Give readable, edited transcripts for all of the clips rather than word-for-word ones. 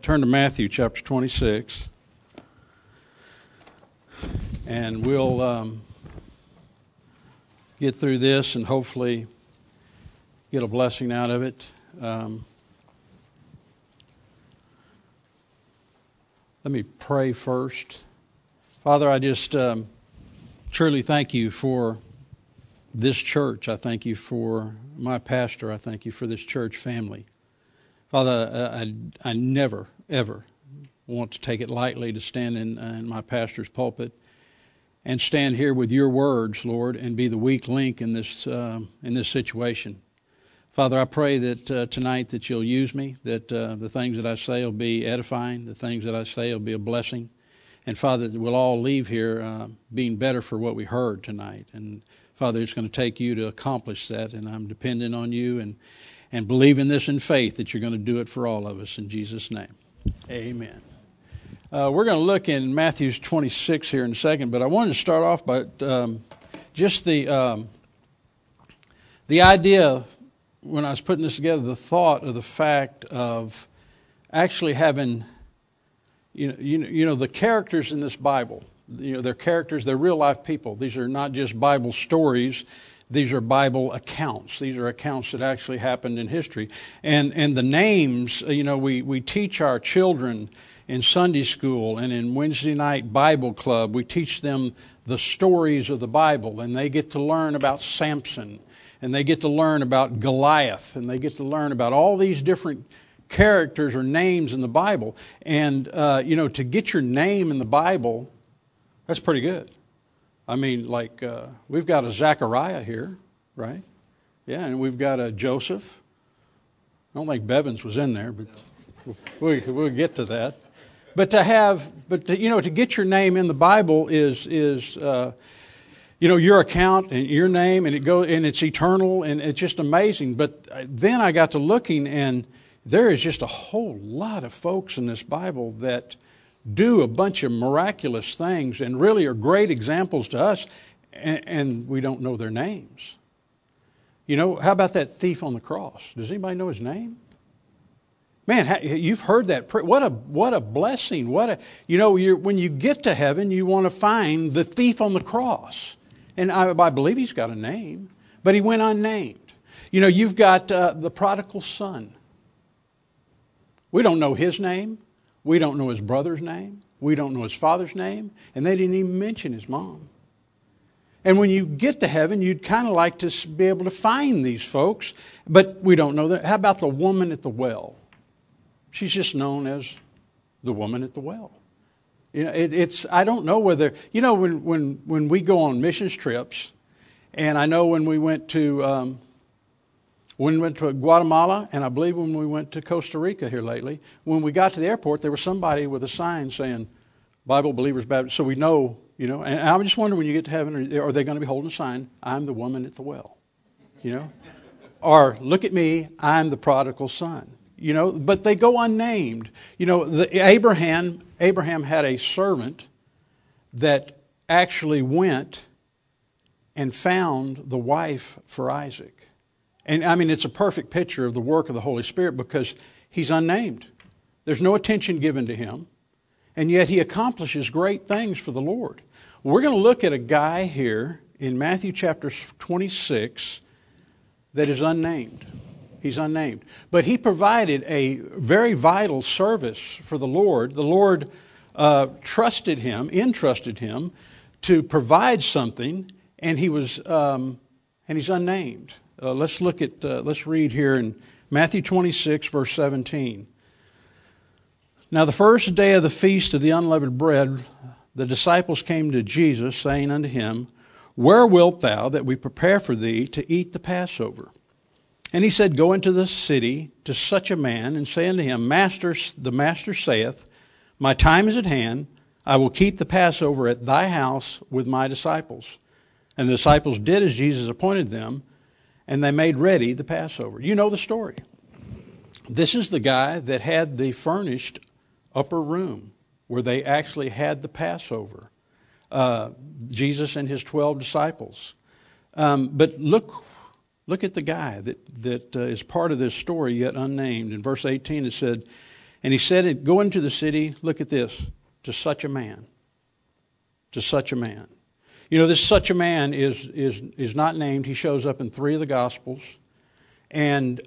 turn to Matthew chapter 26, and we'll get through this and hopefully get a blessing out of it. Let me pray first. Father, I just truly thank you for this church. I thank you for my pastor. I thank you for this church family. Father, I never, ever want to take it lightly to stand in my pastor's pulpit and stand here with your words, Lord, and be the weak link in this situation. Father, I pray that tonight that you'll use me, that the things that I say will be edifying, the things that I say will be a blessing. And Father, that we'll all leave here being better for what we heard tonight. And Father, it's going to take you to accomplish that, and I'm dependent on you and believing this in faith that you're going to do it for all of us in Jesus' name. Amen. We're going to look in Matthew 26 here in a second, but I wanted to start off by just the idea, when I was putting this together, the thought of the fact of actually having, you know, the characters in this Bible. They're characters, they're real life people. These are not just Bible stories. These are Bible accounts. These are accounts that actually happened in history. And the names, we teach our children in Sunday school and in Wednesday night Bible club. We teach them the stories of the Bible, and they get to learn about Samson, and they get to learn about Goliath, and they get to learn about all these different characters or names in the Bible. And, to get your name in the Bible, that's pretty good. I mean, we've got a Zechariah here, right? Yeah, and we've got a Joseph. I don't think Bevins was in there, but we'll get to that. But to get your name in the Bible is your account and your name, and it's eternal, and it's just amazing. But then I got to looking, and there is just a whole lot of folks in this Bible that do a bunch of miraculous things and really are great examples to us, and we don't know their names. How about that thief on the cross? Does anybody know his name? Man, you've heard that. What a blessing. When you get to heaven, you want to find the thief on the cross. And I believe he's got a name, but he went unnamed. You've got the prodigal son. We don't know his name. We don't know his brother's name. We don't know his father's name. And they didn't even mention his mom. And when you get to heaven, you'd kind of like to be able to find these folks, but we don't know that. How about the woman at the well? She's just known as the woman at the well. I don't know whether, when we go on missions trips, and I know when we went to Guatemala, and I believe when we went to Costa Rica here lately, when we got to the airport, there was somebody with a sign saying, Bible Believers Baptist. So we know, and I just wonder when you get to heaven, are they going to be holding a sign, I'm the woman at the well, Or, look at me, I'm the prodigal son, But they go unnamed. Abraham had a servant that actually went and found the wife for Isaac. And I mean, it's a perfect picture of the work of the Holy Spirit because he's unnamed. There's no attention given to him. And yet he accomplishes great things for the Lord. We're going to look at a guy here in Matthew chapter 26 that is unnamed. He's unnamed. But he provided a very vital service for the Lord. The Lord entrusted him to provide something, and he's unnamed. Let's read here in Matthew 26, verse 17. Now the first day of the feast of the unleavened bread, the disciples came to Jesus, saying unto him, Where wilt thou that we prepare for thee to eat the Passover? And he said, Go into the city to such a man, and say unto him, the Master saith, My time is at hand, I will keep the Passover at thy house with my disciples. And the disciples did as Jesus appointed them, and they made ready the Passover. You know the story. This is the guy that had the furnished upper room where they actually had the Passover. Jesus and his 12 disciples. But look at the guy that is part of this story yet unnamed. In verse 18 it said, And he said, go into the city, look at this, to such a man. To such a man. You know, this such a man is not named. He shows up in 3 of the Gospels. And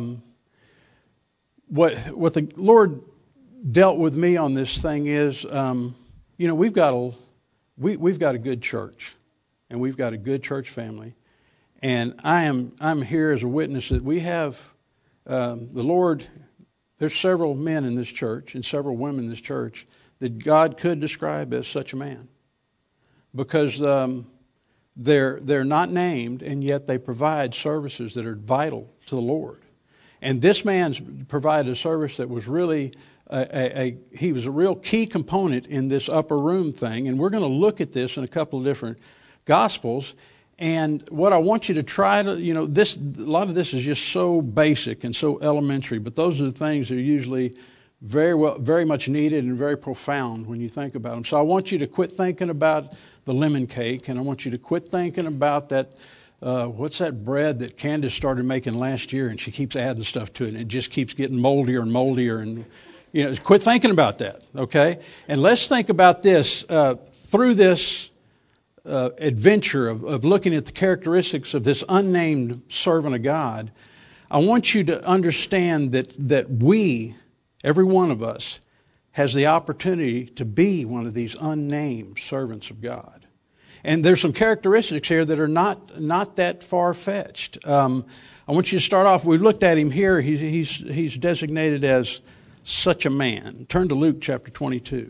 what the Lord dealt with me on this thing is, you know, we've got a good church, and we've got a good church family, and I'm here as a witness that we have the Lord. There's several men in this church and several women in this church that God could describe as such a man, because they're not named, and yet they provide services that are vital to the Lord. And this man's provided a service that was really he was a real key component in this upper room thing. And we're going to look at this in a couple of different Gospels. And what I want you to try to, you know, a lot of this is just so basic and so elementary, but those are the things that are usually very much needed and very profound when you think about them. So I want you to quit thinking about the lemon cake, and I want you to quit thinking about that. What's that bread that Candace started making last year, and she keeps adding stuff to it, and it just keeps getting moldier and moldier, and you know, quit thinking about that, okay? And let's think about this through this adventure of looking at the characteristics of this unnamed servant of God. I want you to understand that we, every one of us, has the opportunity to be one of these unnamed servants of God. And there's some characteristics here that are not that far-fetched. I want you to start off. We've looked at him here. He's designated as such a man. Turn to Luke chapter 22.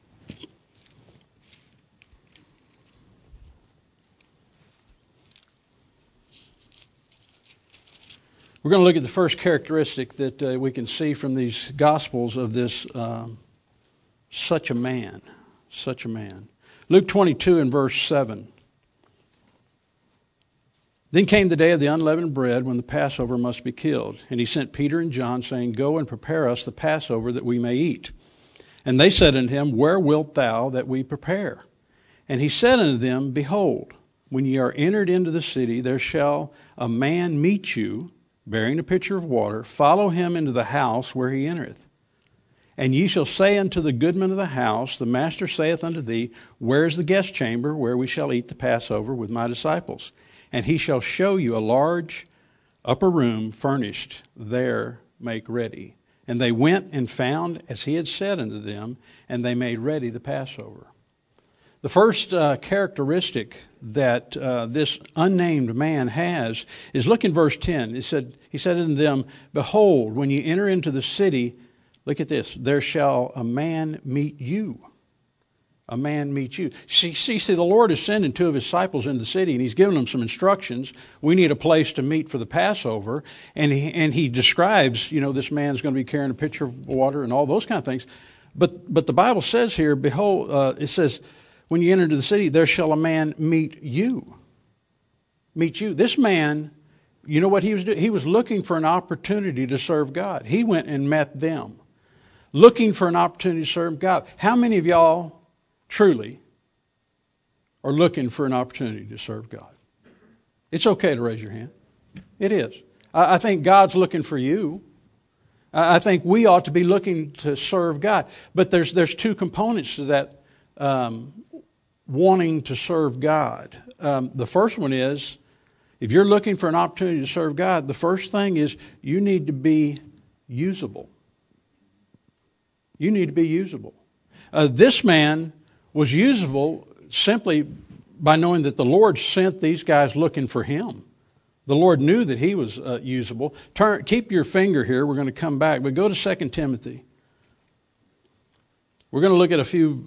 We're going to look at the first characteristic that we can see from these Gospels of this such a man. Such a man. Luke 22 and verse 7. Then came the day of the unleavened bread, when the Passover must be killed. And he sent Peter and John, saying, Go and prepare us the Passover, that we may eat. And they said unto him, Where wilt thou that we prepare? And he said unto them, Behold, when ye are entered into the city, there shall a man meet you, bearing a pitcher of water. Follow him into the house where he entereth. And ye shall say unto the goodman of the house, The master saith unto thee, Where is the guest chamber, where we shall eat the Passover with my disciples? And he shall show you a large upper room furnished. There make ready. And they went and found as he had said unto them, and they made ready the Passover. The first characteristic that this unnamed man has is, look in verse 10. He said unto them, Behold, when ye enter into the city, look at this, there shall a man meet you. A man meet you. See, the Lord is sending 2 of his disciples into the city, and he's giving them some instructions. We need a place to meet for the Passover. And he describes, you know, this man's going to be carrying a pitcher of water and all those kind of things. But the Bible says here, behold, it says, when you enter into the city, there shall a man meet you. Meet you. This man, you know what he was doing? He was looking for an opportunity to serve God. He went and met them, looking for an opportunity to serve God. How many of y'all truly are looking for an opportunity to serve God? It's okay to raise your hand. It is. I think God's looking for you. I think we ought to be looking to serve God. But there's 2 components to that wanting to serve God. The first one is, if you're looking for an opportunity to serve God, the first thing is you need to be usable. You need to be usable. This man was usable simply by knowing that the Lord sent these guys looking for him. The Lord knew that he was usable. Keep your finger here. We're going to come back. But go to 2 Timothy. We're going to look at a few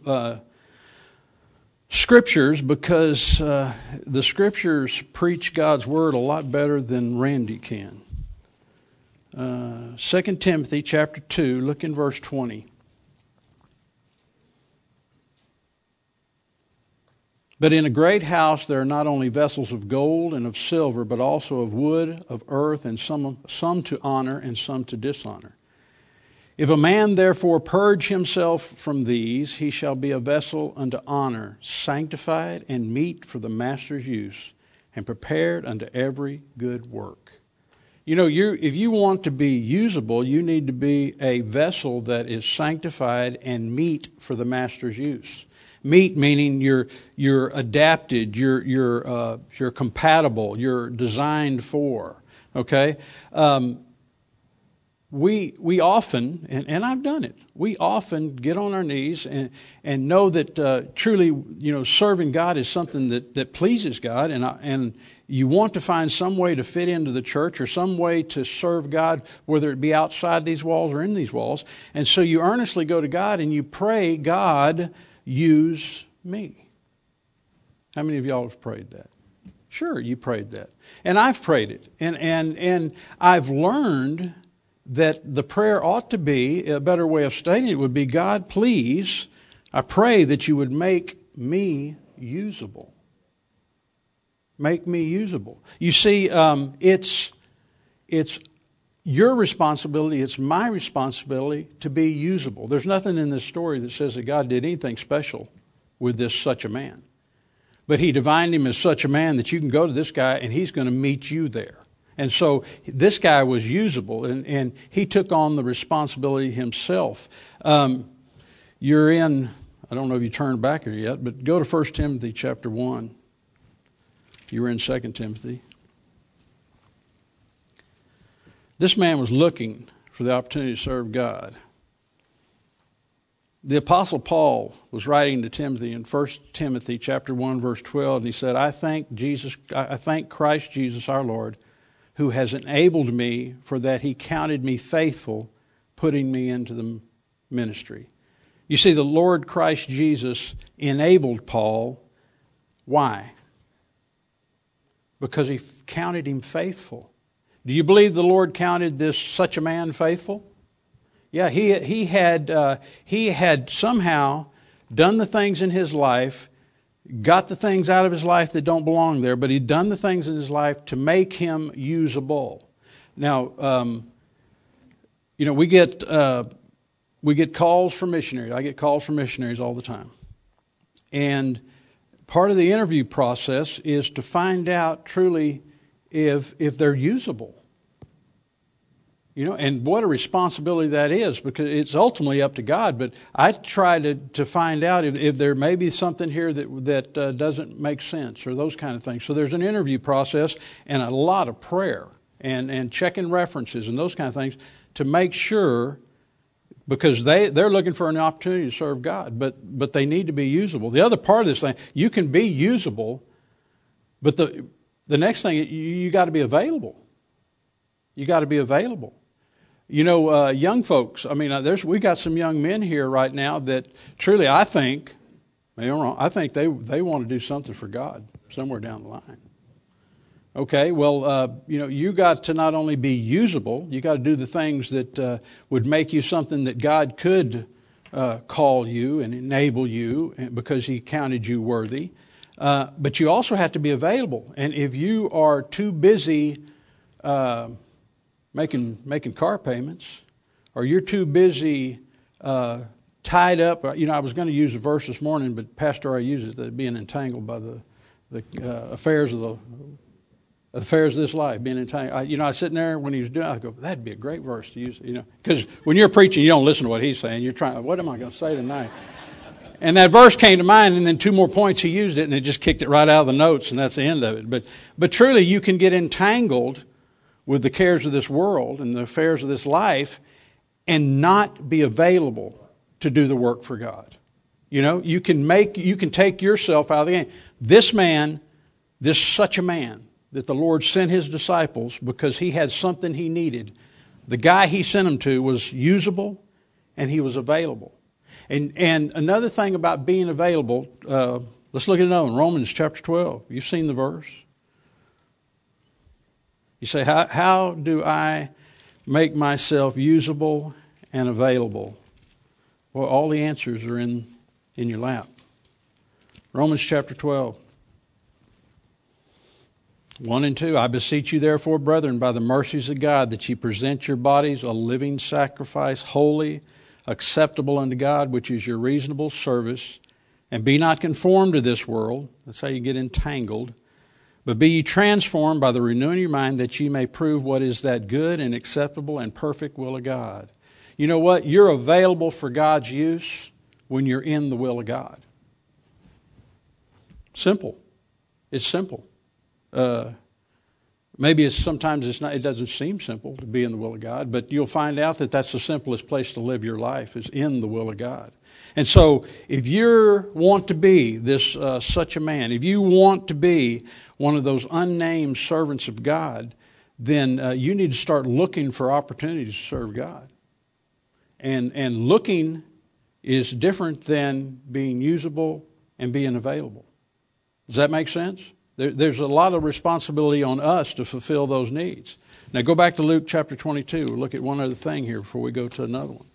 scriptures, because the scriptures preach God's word a lot better than Randy can. 2 Timothy chapter 2, look in verse 20. But in a great house there are not only vessels of gold and of silver, but also of wood, of earth, and some to honor and some to dishonor. If a man therefore purge himself from these, he shall be a vessel unto honor, sanctified and meet for the master's use, and prepared unto every good work. If you want to be usable, you need to be a vessel that is sanctified and meet for the master's use. Meet meaning you're adapted, you're compatible, you're designed for. Okay, we often, and I've done it. We often get on our knees and know that truly, serving God is something that pleases God, and you want to find some way to fit into the church or some way to serve God, whether it be outside these walls or in these walls. And so you earnestly go to God and you pray, God, use me. How many of y'all have prayed that? Sure, you prayed that. And I've prayed it. And I've learned that the prayer ought to be, a better way of stating it would be, God, please, I pray that you would make me usable. Make me usable. You see, it's your responsibility, it's my responsibility to be usable. There's nothing in this story that says that God did anything special with this such a man. But he divined him as such a man that you can go to this guy and he's going to meet you there. And so this guy was usable, and he took on the responsibility himself. You're in, I don't know if you turned back here yet, but go to 1 Timothy chapter 1. You were in 2 Timothy. This man was looking for the opportunity to serve God. The Apostle Paul was writing to Timothy in 1 Timothy chapter 1, verse 12, and he said, I thank Christ Jesus our Lord, who has enabled me for that he counted me faithful, putting me into the ministry. You see, the Lord Christ Jesus enabled Paul. Why? Because he counted him faithful. Do you believe the Lord counted this such a man faithful? Yeah, he had somehow done the things in his life, got the things out of his life that don't belong there, but he'd done the things in his life to make him usable. Now, we get calls from missionaries. I get calls from missionaries all the time. And part of the interview process is to find out truly if they're usable. And what a responsibility that is, because it's ultimately up to God. But I try to find out if there may be something here that doesn't make sense or those kind of things. So there's an interview process and a lot of prayer and checking references and those kind of things to make sure, because they're looking for an opportunity to serve God, but they need to be usable. The other part of this thing, you can be usable, but the next thing, you got to be available. You got to be available. Young folks, we got some young men here right now that truly I think they want to do something for God somewhere down the line. Okay, well, you got to not only be usable, you got to do the things that would make you something that God could call you and enable you because he counted you worthy. But you also have to be available. And if you are too busy making car payments, or you're too busy tied up. I was going to use a verse this morning, but Pastor already used it, that being entangled by the affairs of this life, being entangled. I was sitting there when he was doing it, I go, that'd be a great verse to use, because when you're preaching, you don't listen to what he's saying. You're trying, what am I going to say tonight? And that verse came to mind, and then 2 more points he used it, and it just kicked it right out of the notes, and that's the end of it. But truly, you can get entangled with the cares of this world and the affairs of this life and not be available to do the work for God. You can take yourself out of the game. This man, this such a man that the Lord sent his disciples because he had something he needed. The guy he sent them to was usable and he was available. And another thing about being available, let's look at another one, Romans chapter 12. You've seen the verse. You say, how do I make myself usable and available? Well, all the answers are in your lap. Romans chapter 12. 1 and 2, I beseech you therefore, brethren, by the mercies of God, that ye present your bodies a living sacrifice, holy, acceptable unto God, which is your reasonable service. And be not conformed to this world. That's how you get entangled. But be ye transformed by the renewing of your mind, that ye may prove what is that good and acceptable and perfect will of God. You know what? You're available for God's use when you're in the will of God. Simple. It's simple. Maybe sometimes it's not. It doesn't seem simple to be in the will of God, but you'll find out that that's the simplest place to live your life, is in the will of God. And so, if you want to be this such a man, if you want to be one of those unnamed servants of God, then you need to start looking for opportunities to serve God. And looking is different than being usable and being available. Does that make sense? There's a lot of responsibility on us to fulfill those needs. Now go back to Luke chapter 22. Look at one other thing here before we go to another one.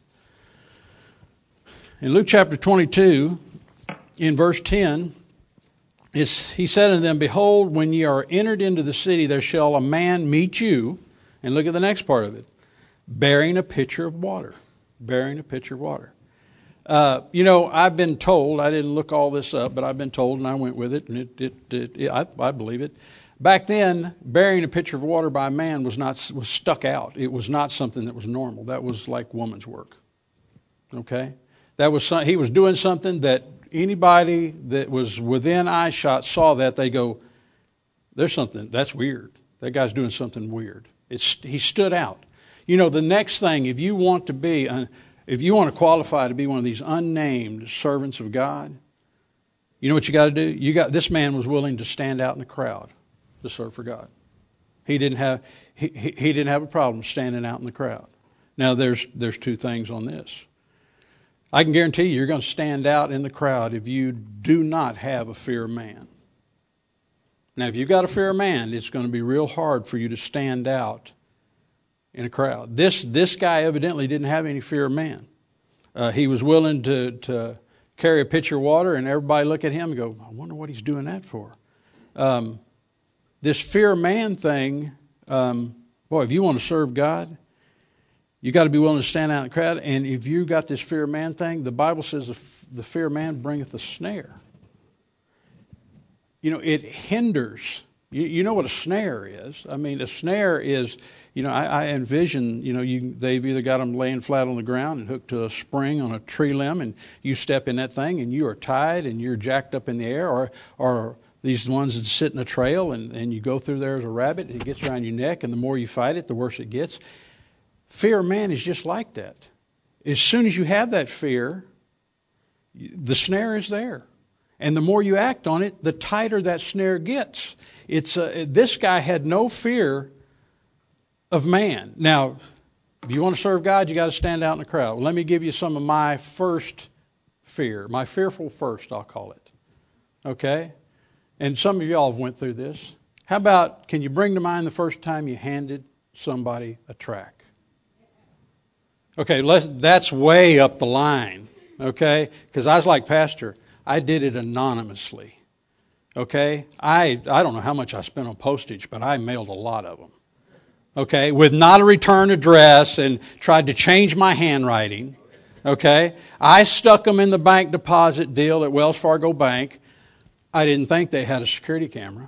In Luke chapter 22, in verse 10, he said unto them, Behold, when ye are entered into the city, there shall a man meet you, and look at the next part of it, bearing a pitcher of water. Bearing a pitcher of water. I've been told, I didn't look all this up, but I've been told, and I went with it, and I believe it. Back then, bearing a pitcher of water by a man was stuck out. It was not something that was normal. That was like woman's work. Okay? He was doing something that anybody that was within eyeshot saw that, they go, there's something, that's weird. That guy's doing something weird. He stood out. The next thing, if you want to qualify to be one of these unnamed servants of God, you know what you got to do? This man was willing to stand out in the crowd to serve for God. He didn't have a problem standing out in the crowd. Now there's two things on this. I can guarantee you're going to stand out in the crowd if you do not have a fear of man. Now if you've got a fear of man, it's going to be real hard for you to stand out in a crowd. This guy evidently didn't have any fear of man. He was willing to carry a pitcher of water, and everybody look at him and go, I wonder what he's doing that for. This fear of man thing, if you want to serve God, you got to be willing to stand out in the crowd. And if you got this fear of man thing, the Bible says the fear of man bringeth a snare. It hinders. You know what a snare is. I mean, a snare is, I envision, they've either got them laying flat on the ground and hooked to a spring on a tree limb, and you step in that thing and you are tied and you're jacked up in the air, or these ones that sit in a trail and you go through there as a rabbit, and it gets around your neck, and the more you fight it, the worse it gets. Fear of man is just like that. As soon as you have that fear, the snare is there. And the more you act on it, the tighter that snare gets. This guy had no fear of man. Now, if you want to serve God, you got to stand out in the crowd. Well, let me give you some of my first fear, my fearful first, I'll call it. Okay? And some of y'all have went through this. How about, can you bring to mind the first time you handed somebody a tract? Okay, that's way up the line, okay? Because I was like, Pastor, I did it anonymously, okay? I don't know how much I spent on postage, but I mailed a lot of them, okay? With not a return address, and tried to change my handwriting, okay? I stuck them in the bank deposit deal at Wells Fargo Bank. I didn't think they had a security camera.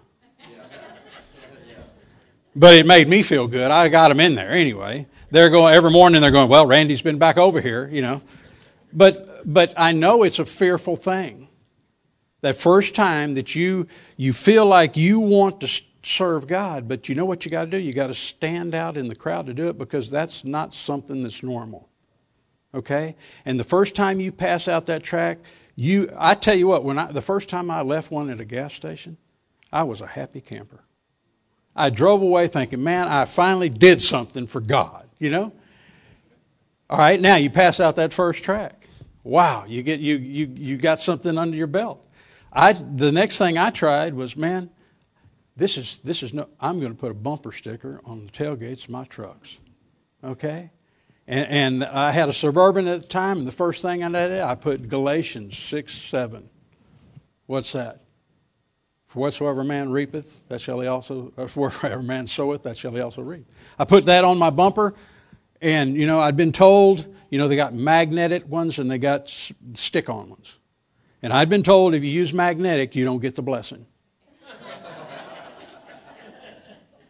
But it made me feel good. I got them in there anyway. They're going every morning. They're going, well, Randy's been back over here, But I know it's a fearful thing. That first time that you feel like you want to serve God, but you know what you got to do? You got to stand out in the crowd to do it, because that's not something that's normal. Okay? And the first time you pass out that tract, I tell you what, the first time I left one at a gas station, I was a happy camper. I drove away thinking, man, I finally did something for God, All right, now you pass out that first tract. Wow, you got something under your belt. The next thing I tried was, man, I'm going to put a bumper sticker on the tailgates of my trucks. Okay? And I had a Suburban at the time, and the first thing I did, I put Galatians 6:7. What's that? For whatsoever man reapeth, that shall he also, or whatsoever man soweth, that shall he also reap. I put that on my bumper, and, I'd been told, they got magnetic ones and they got stick-on ones. And I'd been told if you use magnetic, you don't get the blessing.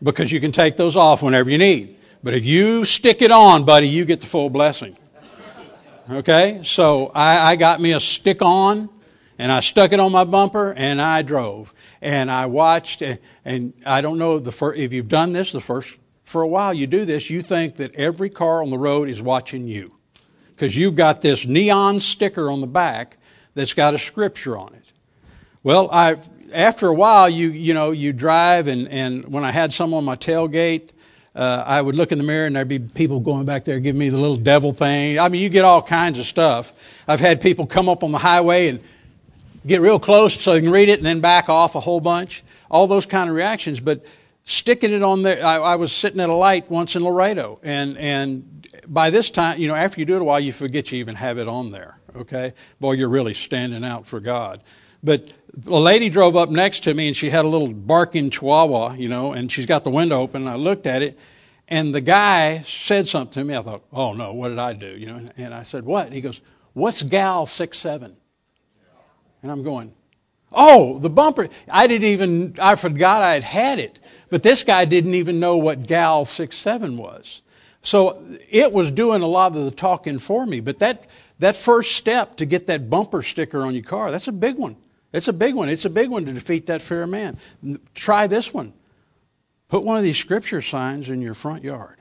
because you can take those off whenever you need. But if you stick it on, buddy, you get the full blessing. Okay? So I got me a stick on, and I stuck it on my bumper, and I drove. And I watched, and I don't know if you've done this for a while you do this, you think that every car on the road is watching you. Because you've got this neon sticker on the back that's got a scripture on it. Well, after a while, you drive, and when I had some on my tailgate, I would look in the mirror and there'd be people going back there giving me the little devil thing. I mean, you get all kinds of stuff. I've had people come up on the highway and get real close so they can read it and then back off a whole bunch. All those kind of reactions. But sticking it on there, I was sitting at a light once in Laredo, and by this time, after you do it a while, you forget you even have it on there. Okay? Boy, you're really standing out for God. But a lady drove up next to me, and she had a little barking chihuahua, and she's got the window open, and I looked at it, and the guy said something to me. I thought, oh, no, what did I do? And I said, what? He goes, what's Gal 6'7"? And I'm going, oh, the bumper. I forgot I had it. But this guy didn't even know what Gal 6'7" was. So it was doing a lot of the talking for me. But that first step to get that bumper sticker on your car, that's a big one. It's a big one. It's a big one to defeat that fear of man. Try this one. Put one of these scripture signs in your front yard.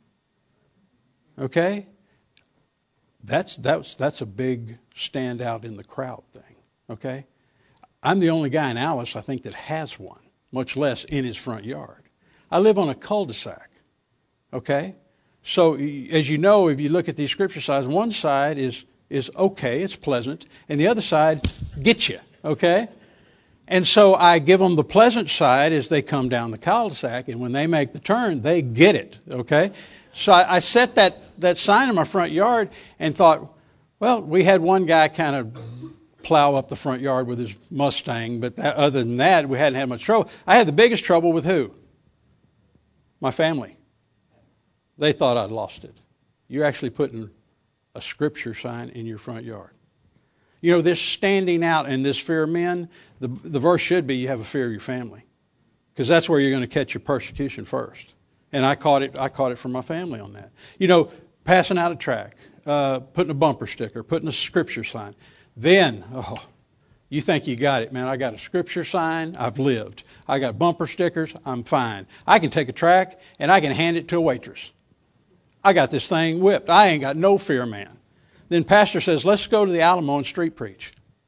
Okay? That's a big standout in the crowd thing. Okay? I'm the only guy in Alice, I think, that has one, much less in his front yard. I live on a cul-de-sac. Okay? So, as you know, if you look at these scripture signs, one side is okay, it's pleasant, and the other side gets you. Okay? And so I give them the pleasant side as they come down the cul-de-sac, and when they make the turn, they get it. Okay? So I set that sign in my front yard and thought, well, we had one guy kind of plow up the front yard with his Mustang, but other than that, we hadn't had much trouble. I had the biggest trouble with who? My family. They thought I'd lost it. You're actually putting a scripture sign in your front yard. This standing out and this fear of men, the verse should be you have a fear of your family. Because that's where you're going to catch your persecution first. And I caught it from my family on that. Passing out a tract, putting a bumper sticker, putting a scripture sign. Then, you think you got it, man. I got a scripture sign, I've lived. I got bumper stickers, I'm fine. I can take a tract and I can hand it to a waitress. I got this thing whipped. I ain't got no fear, man. Then pastor says, let's go to the Alamo and street preach.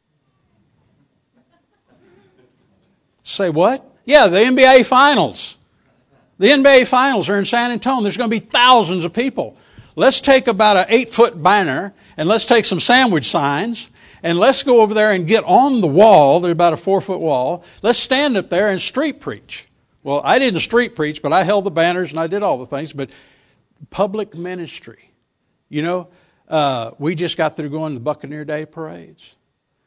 Say what? Yeah, the NBA Finals. The NBA Finals are in San Antonio. There's going to be thousands of people. Let's take about an 8-foot banner, and let's take some sandwich signs, and let's go over there and get on the wall. There's about a 4-foot wall. Let's stand up there and street preach. Well, I didn't street preach, but I held the banners and I did all the things. But public ministry. We just got through going to the Buccaneer Day parades.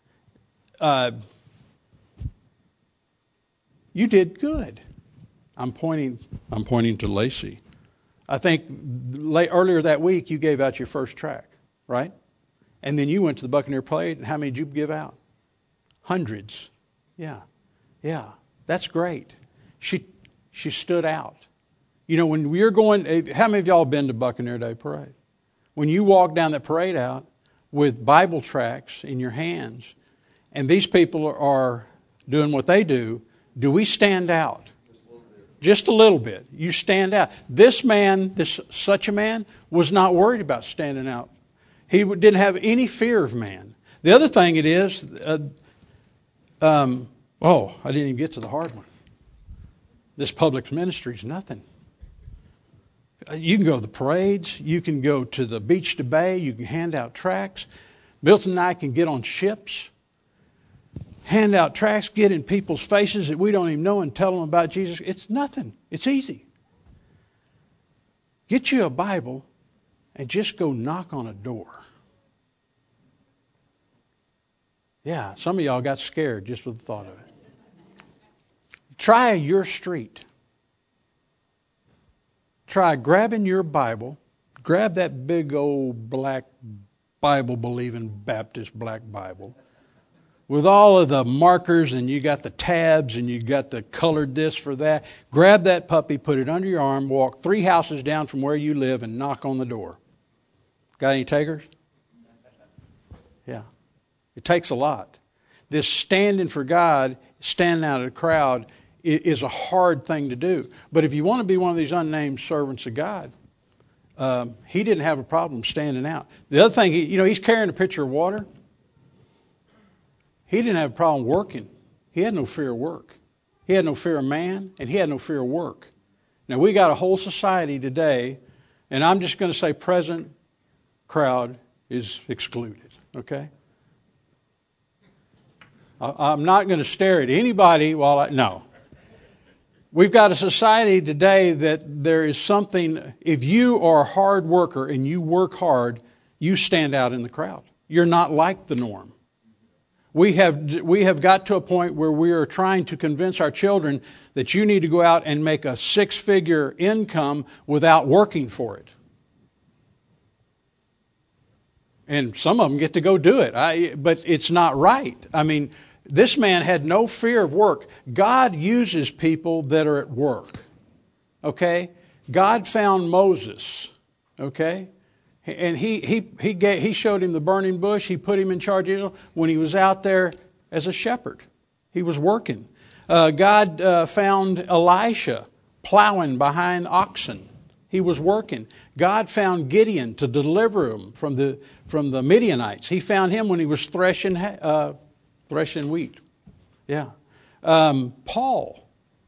You did good. I'm pointing to Lacey. I think earlier that week you gave out your first tract, right? And then you went to the Buccaneer Parade, and how many did you give out? Hundreds. Yeah. That's great. She stood out. When we're going, how many of y'all have been to Buccaneer Day Parade? When you walk down that parade out with Bible tracts in your hands, and these people are doing what they do we stand out? Just a little bit. You stand out. Such a man, was not worried about standing out. He didn't have any fear of man. The other thing it is, I didn't even get to the hard one. This public ministry is nothing. You can go to the parades. You can go to the beach to bay. You can hand out tracts. Milton and I can get on ships, hand out tracts, get in people's faces that we don't even know and tell them about Jesus. It's nothing. It's easy. Get you a Bible and just go knock on a door. Yeah, some of y'all got scared just with the thought of it. Try your street. Try grabbing your Bible. Grab that big old black Bible-believing Baptist black Bible. with all of the markers, and you got the tabs, and you got the colored this for that. Grab that puppy, put it under your arm, walk 3 houses down from where you live, and knock on the door. Got any takers? Yeah. It takes a lot. This standing for God, standing out of the crowd, is a hard thing to do. But if you want to be one of these unnamed servants of God, he didn't have a problem standing out. The other thing, he's carrying a pitcher of water. He didn't have a problem working. He had no fear of work. He had no fear of man, and he had no fear of work. Now, we got a whole society today, and I'm just going to say present crowd is excluded, okay? I'm not going to stare at anybody no. We've got a society today that there is something, if you are a hard worker and you work hard, you stand out in the crowd. You're not like the norm. We have got to a point where we are trying to convince our children that you need to go out and make a 6-figure income without working for it. And some of them get to go do it, but it's not right. I mean, this man had no fear of work. God uses people that are at work. Okay? God found Moses. Okay? And he showed him the burning bush. He put him in charge of Israel when he was out there as a shepherd. He was working. God found Elisha plowing behind oxen. He was working. God found Gideon to deliver him from the Midianites. He found him when he was threshing wheat. Yeah. Paul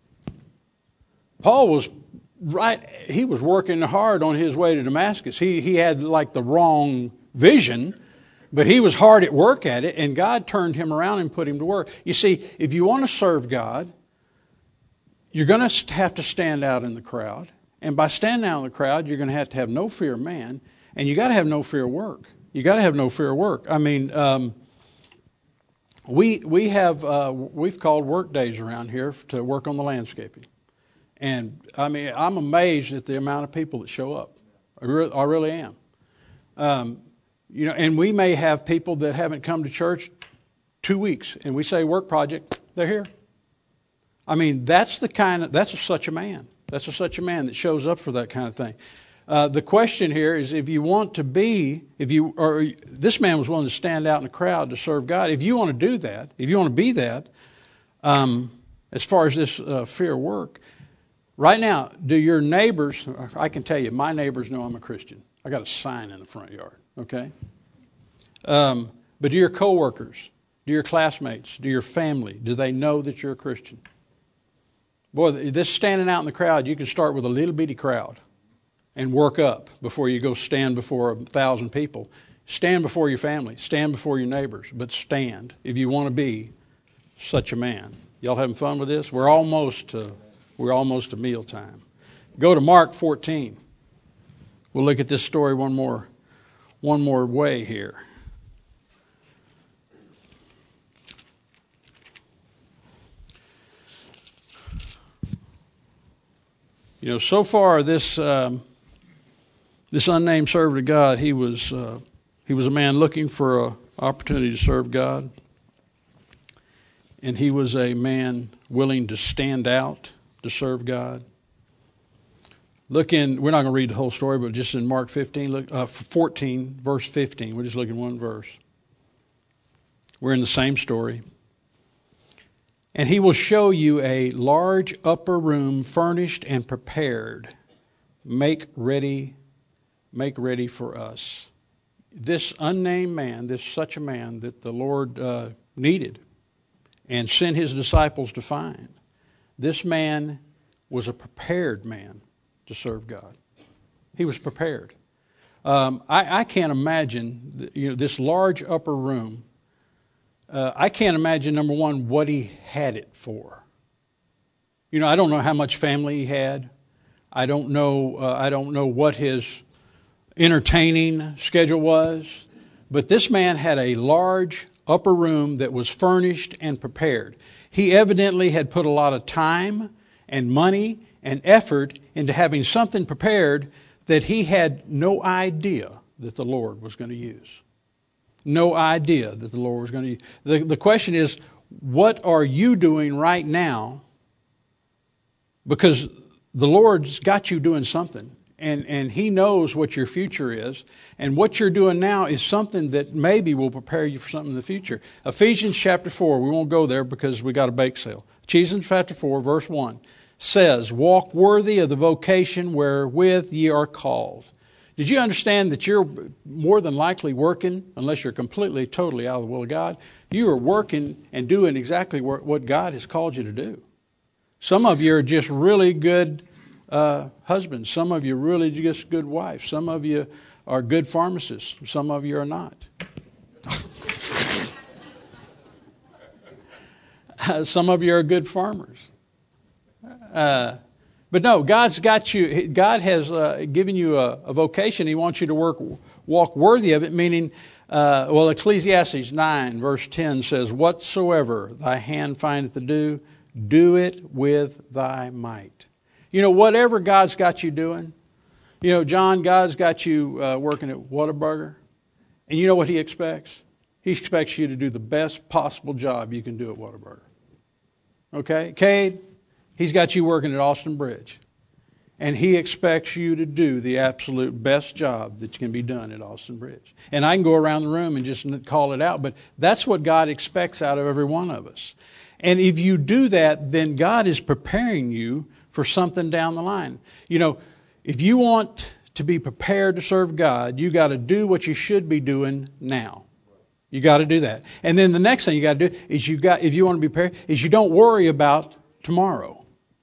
was right. He was working hard on his way to Damascus. He had like the wrong vision, but he was hard at work at it, and God turned him around and put him to work. You see, if you want to serve God, you're going to have to stand out in the crowd. And by standing out in the crowd, you're going to have no fear of man, and you got to have no fear of work. You got to have no fear of work. I mean, we've called work days around here to work on the landscaping, and I mean, I'm amazed at the amount of people that show up. I really am. And we may have people that haven't come to church 2 weeks, and we say work project, they're here. I mean, that's such a man. That's such a man that shows up for that kind of thing. The question here is, if you want to be, this man was willing to stand out in the crowd to serve God. If you want to do that, if you want to be that, as far as this fear of work, right now, do your neighbors? I can tell you, my neighbors know I'm a Christian. I got a sign in the front yard. Okay. But do your coworkers, do your classmates, do your family, do they know that you're a Christian? Boy, this standing out in the crowd, you can start with a little bitty crowd and work up before you go stand before 1,000 people. Stand before your family. Stand before your neighbors. But stand if you want to be such a man. Y'all having fun with this? We're almost to mealtime. Go to Mark 14. We'll look at this story one more way here. So far this unnamed servant of God, he was a man looking for an opportunity to serve God, and he was a man willing to stand out to serve God. We're not going to read the whole story, but just in Mark 14, verse 15. We're just looking at one verse. We're in the same story. And he will show you a large upper room furnished and prepared. Make ready for us. This unnamed man, such a man that the Lord needed and sent his disciples to find. This man was a prepared man to serve God. He was prepared. I can't imagine, this large upper room. I can't imagine, number one, what he had it for. I don't know how much family he had. I don't know what his entertaining schedule was. But this man had a large upper room that was furnished and prepared. He evidently had put a lot of time and money and effort into having something prepared that he had no idea that the Lord was going to use. No idea that the Lord was going to. The question is, what are you doing right now? Because the Lord's got you doing something. And He knows what your future is. And what you're doing now is something that maybe will prepare you for something in the future. Ephesians chapter 4, we won't go there because we got a bake sale. Ephesians chapter 4, verse 1 says, walk worthy of the vocation wherewith ye are called. Did you understand that you're more than likely working, unless you're completely, totally out of the will of God, you are working and doing exactly what God has called you to do. Some of you are just really good husbands. Some of you are really just good wives. Some of you are good pharmacists. Some of you are not. Some of you are good farmers. But no, God's got you. God has given you a vocation. He wants you to walk worthy of it, meaning, Ecclesiastes 9, verse 10 says, whatsoever thy hand findeth to do, do it with thy might. You know, whatever God's got you doing, you know, John, God's got you working at Whataburger, and you know what He expects? He expects you to do the best possible job you can do at Whataburger. Okay? Cade, He's got you working at Austin Bridge, and He expects you to do the absolute best job that can be done at Austin Bridge. And I can go around the room and just call it out, but that's what God expects out of every one of us. And if you do that, then God is preparing you for something down the line. You know, if you want to be prepared to serve God, you got to do what you should be doing now. You got to do that. And then the next thing you got to do is if you want to be prepared, is you don't worry about tomorrow.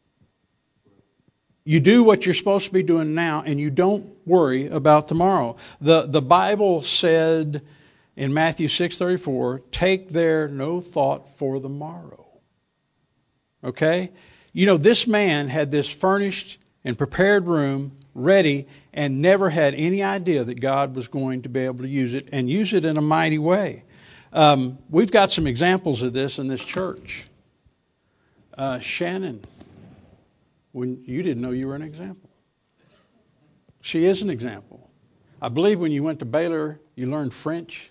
You do what you're supposed to be doing now, and you don't worry about tomorrow. The Bible said in Matthew 6:34, take there no thought for the morrow. Okay? You know, this man had this furnished and prepared room ready and never had any idea that God was going to be able to use it and use it in a mighty way. We've got some examples of this in this church. Shannon, when you didn't know you were an example. She is an example. I believe when you went to Baylor, you learned French.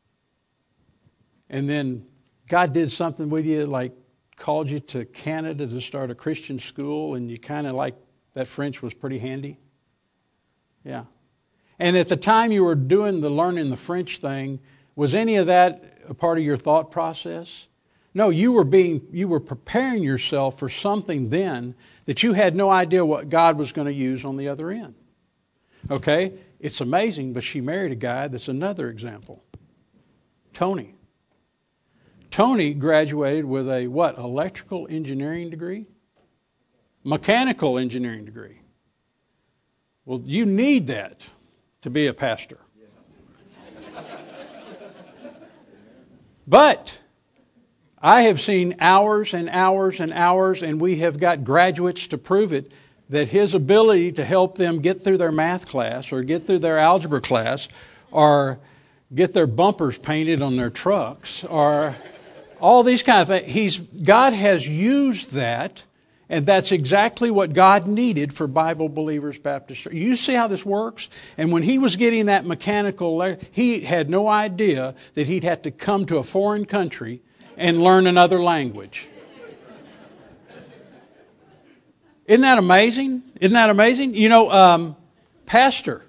And then God did something with you, like called you to Canada to start a Christian school, and you kind of like that French was pretty handy. Yeah. And at the time you were doing the learning the French thing, was any of that a part of your thought process? No, you were preparing yourself for something then that you had no idea what God was going to use on the other end. Okay? It's amazing, but she married a guy that's another example. Tony. Tony graduated with a what? Electrical engineering degree? Mechanical engineering degree. Well, you need that to be a pastor. But I have seen hours and hours and hours, and we have got graduates to prove it, that his ability to help them get through their math class or get through their algebra class or get their bumpers painted on their trucks or all these kind of things. God has used that, and that's exactly what God needed for Bible Believers Baptist Church. You see how this works? And when he was getting that mechanical, he had no idea that he'd have to come to a foreign country and learn another language. Isn't that amazing? Isn't that amazing? You know, our pastor,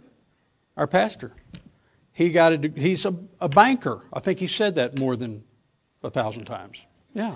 he's a banker. I think he said that more than 1,000 times. Yeah.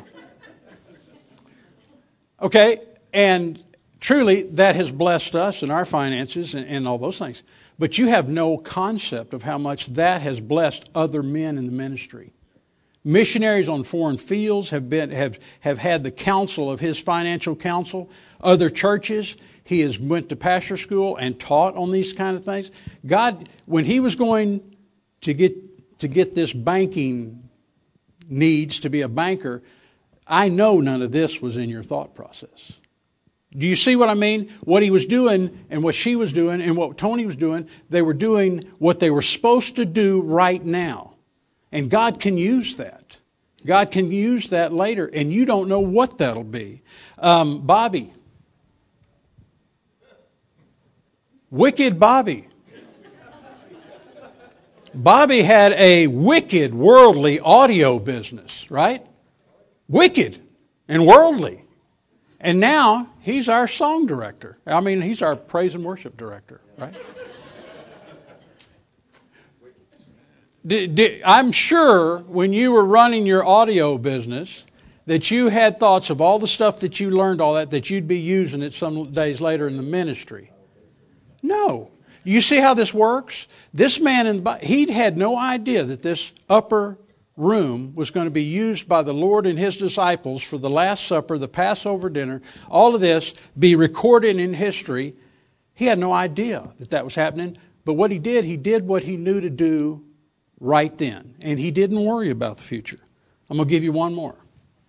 Okay, and truly that has blessed us in our finances and all those things. But you have no concept of how much that has blessed other men in the ministry. Missionaries on foreign fields have had the counsel of his financial counsel. Other churches, he has went to pastor school and taught on these kind of things. God, when he was going to get this banking needs to be a banker, I know none of this was in your thought process. Do you see what I mean? What he was doing and what she was doing and what Tony was doing, they were doing what they were supposed to do right now. And God can use that. God can use that later, and you don't know what that'll be. Bobby. Wicked Bobby. Bobby had a wicked, worldly audio business, right? Wicked and worldly. And now he's our song director. I mean, he's our praise and worship director, right? I'm sure when you were running your audio business that you had thoughts of all the stuff that you learned, all that you'd be using it some days later in the ministry. No. You see how this works? This man, he'd had no idea that this upper room was going to be used by the Lord and His disciples for the Last Supper, the Passover dinner, all of this be recorded in history. He had no idea that that was happening. But what he did what he knew to do right then. And he didn't worry about the future. I'm going to give you one more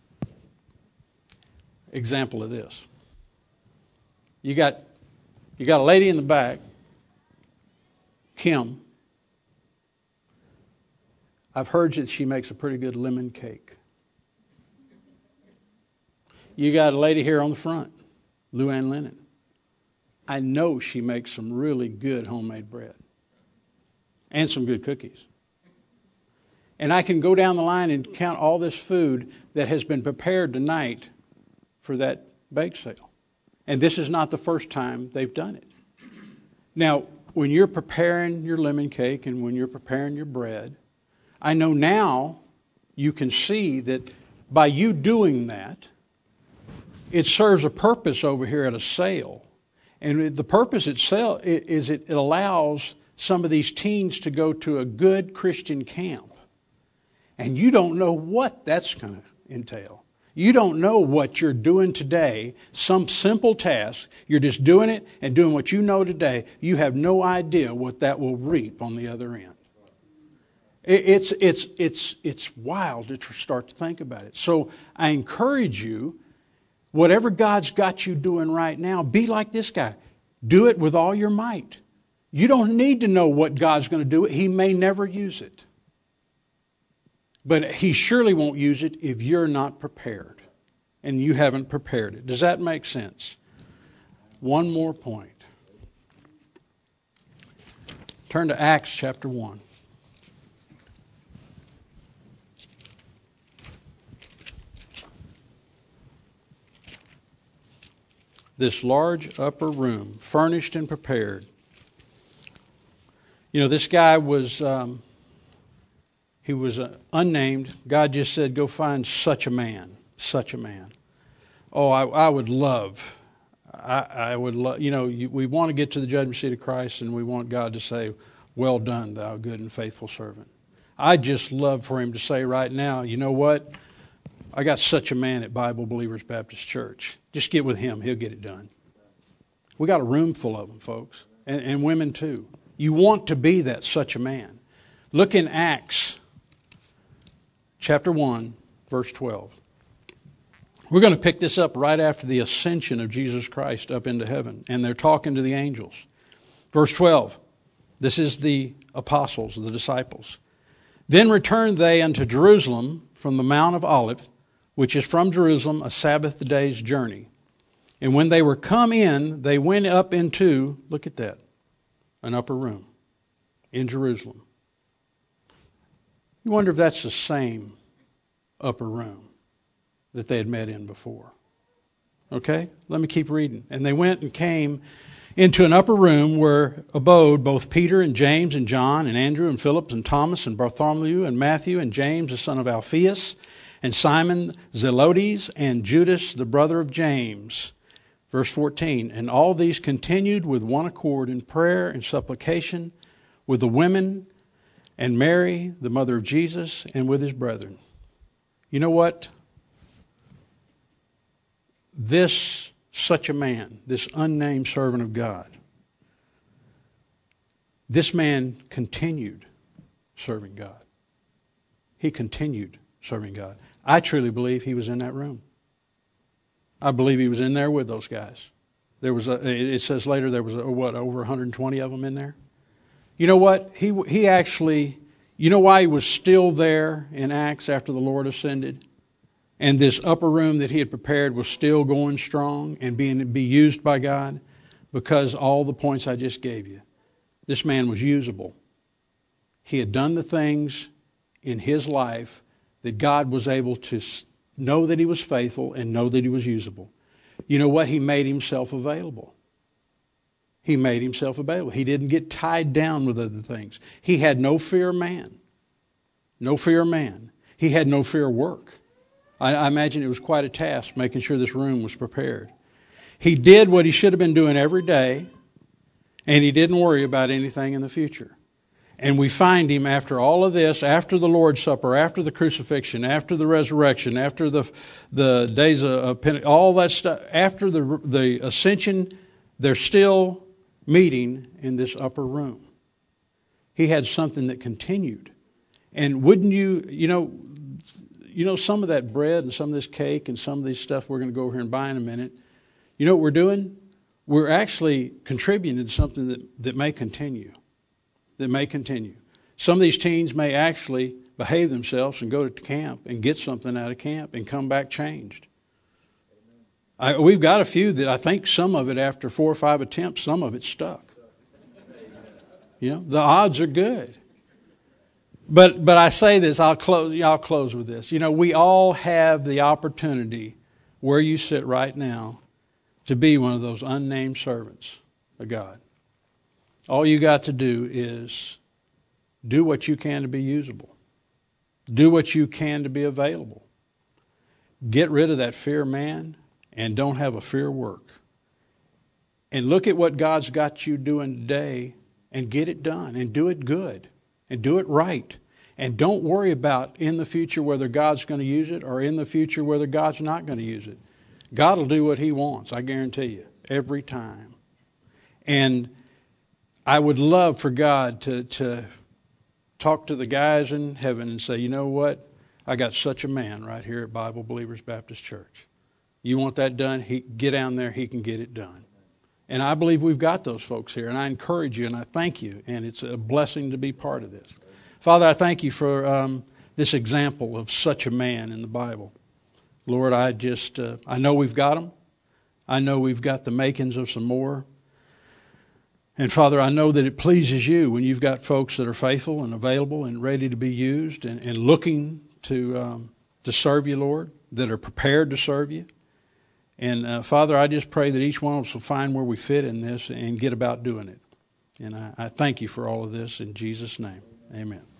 example of this. You got a lady in the back, Kim. I've heard that she makes a pretty good lemon cake. You got a lady here on the front, Lou Ann Lennon. I know she makes some really good homemade bread and some good cookies. And I can go down the line and count all this food that has been prepared tonight for that bake sale. And this is not the first time they've done it. Now, when you're preparing your lemon cake and when you're preparing your bread, I know now you can see that by you doing that, it serves a purpose over here at a sale. And the purpose itself is it allows some of these teens to go to a good Christian camp. And you don't know what that's going to entail. You don't know what you're doing today, some simple task. You're just doing it and doing what you know today. You have no idea what that will reap on the other end. It's wild to start to think about it. So I encourage you, whatever God's got you doing right now, be like this guy. Do it with all your might. You don't need to know what God's going to do. He may never use it. But He surely won't use it if you're not prepared and you haven't prepared it. Does that make sense? One more point. Turn to Acts chapter 1. This large upper room, furnished and prepared. You know, this guy was... He was unnamed. God just said, go find such a man, such a man. Oh, I would love, you know, we want to get to the judgment seat of Christ and we want God to say, well done, thou good and faithful servant. I'd just love for Him to say right now, you know what? I got such a man at Bible Believers Baptist Church. Just get with him. He'll get it done. We got a room full of them, folks, and women too. You want to be that such a man. Look in Acts chapter 1, verse 12. We're going to pick this up right after the ascension of Jesus Christ up into heaven. And they're talking to the angels. Verse 12. This is the apostles, the disciples. Then returned they unto Jerusalem from the Mount of Olives, which is from Jerusalem a Sabbath day's journey. And when they were come in, they went up into, look at that, an upper room in Jerusalem. You wonder if that's the same upper room that they had met in before. Okay, let me keep reading. And they went and came into an upper room where abode both Peter and James and John and Andrew and Philip and Thomas and Bartholomew and Matthew and James the son of Alphaeus and Simon Zelotes and Judas the brother of James. Verse 14, and all these continued with one accord in prayer and supplication with the women and Mary, the mother of Jesus, and with his brethren. You know what? This, such a man, this unnamed servant of God, this man continued serving God. He continued serving God. I truly believe he was in that room. I believe he was in there with those guys. There was it says later there was over 120 of them in there. You know what? He actually, you know why he was still there in Acts after the Lord ascended? And this upper room that he had prepared was still going strong and be used by God? Because all the points I just gave you. This man was usable. he had done the things in his life that God was able to know that he was faithful and know that he was usable. You know what? He made himself available. He made himself available. He didn't get tied down with other things. He had no fear of man. No fear of man. He had no fear of work. I imagine it was quite a task making sure this room was prepared. He did what he should have been doing every day, and he didn't worry about anything in the future. And we find him after all of this, after the Lord's Supper, after the crucifixion, after the resurrection, after the days of Pentecost, all that stuff, after the ascension, they're still meeting in this upper room. He had something that continued. And wouldn't you know some of that bread and some of this cake and some of this stuff we're going to go over here and buy in a minute, you know what we're doing? We're actually contributing to something that may continue. That may continue. Some of these teens may actually behave themselves and go to camp and get something out of camp and come back changed. We've got a few that I think some of it after 4 or 5 attempts, some of it stuck. You know, the odds are good. But I say this, I'll close with this. You know, we all have the opportunity where you sit right now to be one of those unnamed servants of God. All you got to do is do what you can to be usable. Do what you can to be available. Get rid of that fear of man and don't have a fear of work. And look at what God's got you doing today and get it done and do it good and do it right. And don't worry about in the future whether God's going to use it or in the future whether God's not going to use it. God will do what he wants, I guarantee you, every time. And I would love for God to talk to the guys in heaven and say, you know what? I got such a man right here at Bible Believers Baptist Church. You want that done? Get down there, he can get it done. And I believe we've got those folks here. And I encourage you and I thank you. And it's a blessing to be part of this. Father, I thank you for this example of such a man in the Bible. Lord, I know we've got them. I know we've got the makings of some more. And Father, I know that it pleases you when you've got folks that are faithful and available and ready to be used and looking to serve you, Lord, that are prepared to serve you. And Father, I just pray that each one of us will find where we fit in this and get about doing it. And I thank you for all of this in Jesus' name. Amen.